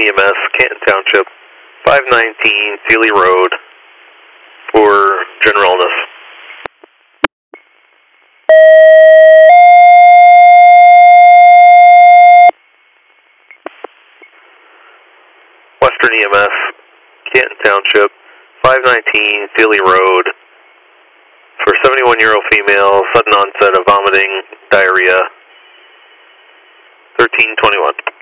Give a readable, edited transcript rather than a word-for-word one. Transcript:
EMS, Canton Township, 519 Sealy Road for general illness. Western EMS, Canton Township, 519 Sealy Road for 71-year-old female, sudden onset of vomiting, diarrhea, 1321.